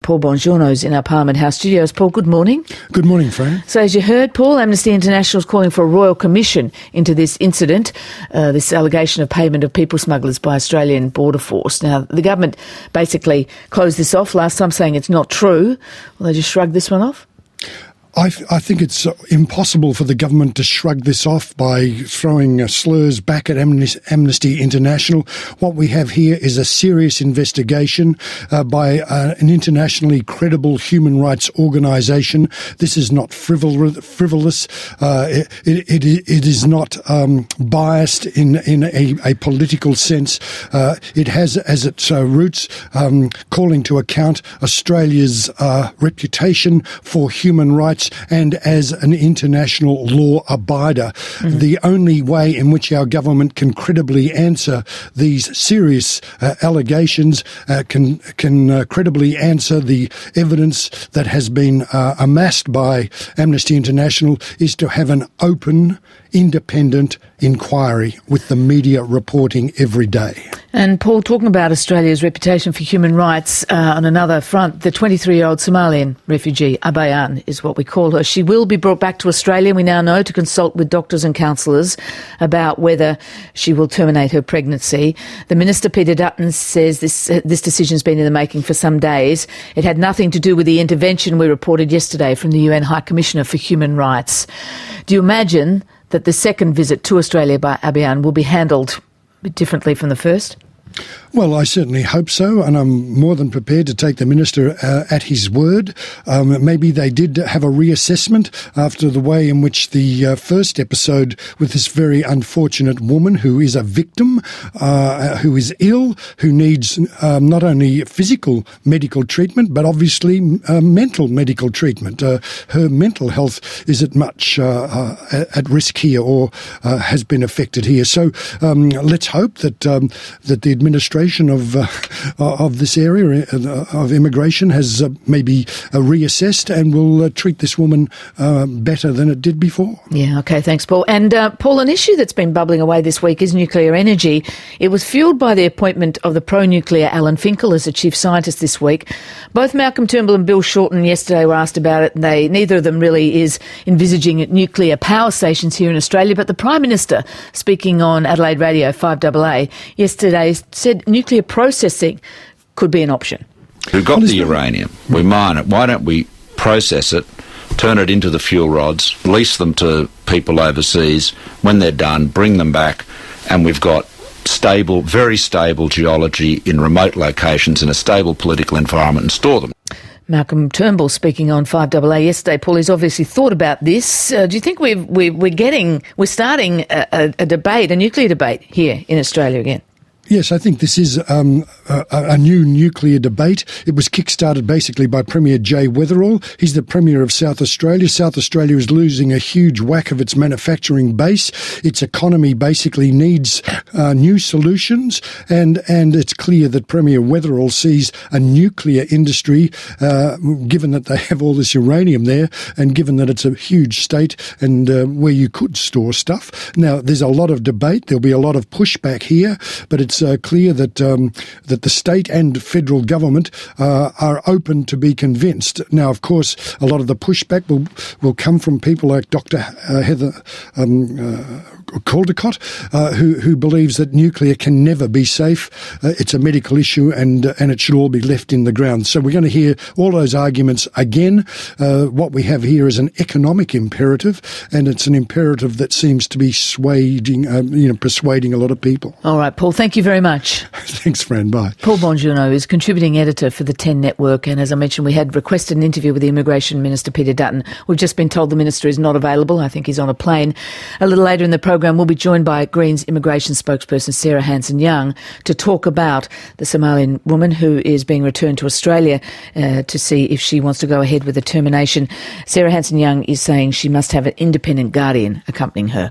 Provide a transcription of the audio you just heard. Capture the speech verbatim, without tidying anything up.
Paul Bongiorno is in our Parliament House studios. Paul, good morning. Good morning, Fran. So as you heard, Paul, Amnesty International is calling for a royal commission into this incident, uh, this allegation of payment of people smugglers by Australian Border Force. Now, the government basically closed this off last time, saying it's not true. Will they just shrug this one off? I, th- I think it's uh, impossible for the government to shrug this off by throwing uh, slurs back at Amnesty, Amnesty International. What we have here is a serious investigation uh, by uh, an internationally credible human rights organisation. This is not frivol- frivolous. Uh, it, it, it is not um, biased in, in a, a political sense. Uh, it has as its uh, roots um, calling to account Australia's uh, reputation for human rights and as an international law abider. Mm-hmm. The only way in which our government can credibly answer these serious uh, allegations, uh, can can uh, credibly answer the evidence that has been uh, amassed by Amnesty International, is to have an open, independent inquiry with the media reporting every day. And Paul, talking about Australia's reputation for human rights, uh, on another front, the twenty-three-year-old Somalian refugee, Abayan is what we call her. She will be brought back to Australia, we now know, to consult with doctors and counsellors about whether she will terminate her pregnancy. The Minister, Peter Dutton, says this, uh, this decision has been in the making for some days. It had nothing to do with the intervention we reported yesterday from the U N High Commissioner for Human Rights. Do you imagine that the second visit to Australia by Abayan will be handled a bit differently from the first? Well, I certainly hope so, and I'm more than prepared to take the Minister uh, at his word. Um, maybe they did have a reassessment after the way in which the uh, first episode with this very unfortunate woman who is a victim, uh, who is ill, who needs um, not only physical medical treatment, but obviously uh, mental medical treatment. Uh, her mental health is at much uh, uh, at risk here, or uh, has been affected here. So um, let's hope that um, that the administration of uh, of this area uh, of immigration has uh, maybe uh, reassessed and will uh, treat this woman uh, better than it did before. Yeah, okay, thanks, Paul. And uh, Paul, an issue that's been bubbling away this week is nuclear energy. It was fuelled by the appointment of the pro-nuclear Alan Finkel as the chief scientist this week. Both Malcolm Turnbull and Bill Shorten yesterday were asked about it, and they neither of them really is envisaging nuclear power stations here in Australia, but the Prime Minister, speaking on Adelaide Radio five A A yesterday, said nuclear processing could be an option. We've got the uranium, we mine it, why don't we process it, turn it into the fuel rods, lease them to people overseas, when they're done, bring them back, and we've got stable, very stable geology in remote locations in a stable political environment, and store them. Malcolm Turnbull speaking on five A A yesterday. Paul, he's obviously thought about this. Uh, do you think we've, we're, we're getting, we're starting a, a, a debate, a nuclear debate here in Australia again? Yes, I think this is um, a, a new nuclear debate. It was kick-started basically by Premier Jay Weatherill. He's the Premier of South Australia. South Australia is losing a huge whack of its manufacturing base. Its economy basically needs uh, new solutions, and, and it's clear that Premier Weatherill sees a nuclear industry, uh, given that they have all this uranium there, and given that it's a huge state and uh, where you could store stuff. Now, there's a lot of debate. There'll be a lot of pushback here, but it's uh, clear that um, that the state and federal government uh, are open to be convinced. Now, of course, a lot of the pushback will will come from people like Doctor Uh, Heather um, uh, Caldicott, uh, who who believes that nuclear can never be safe. Uh, it's a medical issue, and uh, and it should all be left in the ground. So we're going to hear all those arguments again. Uh, what we have here is an economic imperative, and it's an imperative that seems to be swaying, um, you know, persuading a lot of people. All right, Paul. Thank you very much. Thanks, Fran. Bye. Paul Bongiorno is contributing editor for the ten Network, and as I mentioned, we had requested an interview with the Immigration Minister, Peter Dutton. We've just been told the Minister is not available. I think he's on a plane. A little later in the program, we'll be joined by Greens immigration spokesperson Sarah Hanson-Young to talk about the Somalian woman who is being returned to Australia uh, to see if she wants to go ahead with the termination. Sarah Hanson-Young is saying she must have an independent guardian accompanying her.